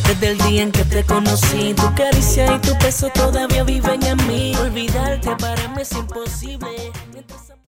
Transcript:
Desde el día en que te conocí, tu caricia y tu beso todavía viven en mí. Olvidarte para mí es imposible.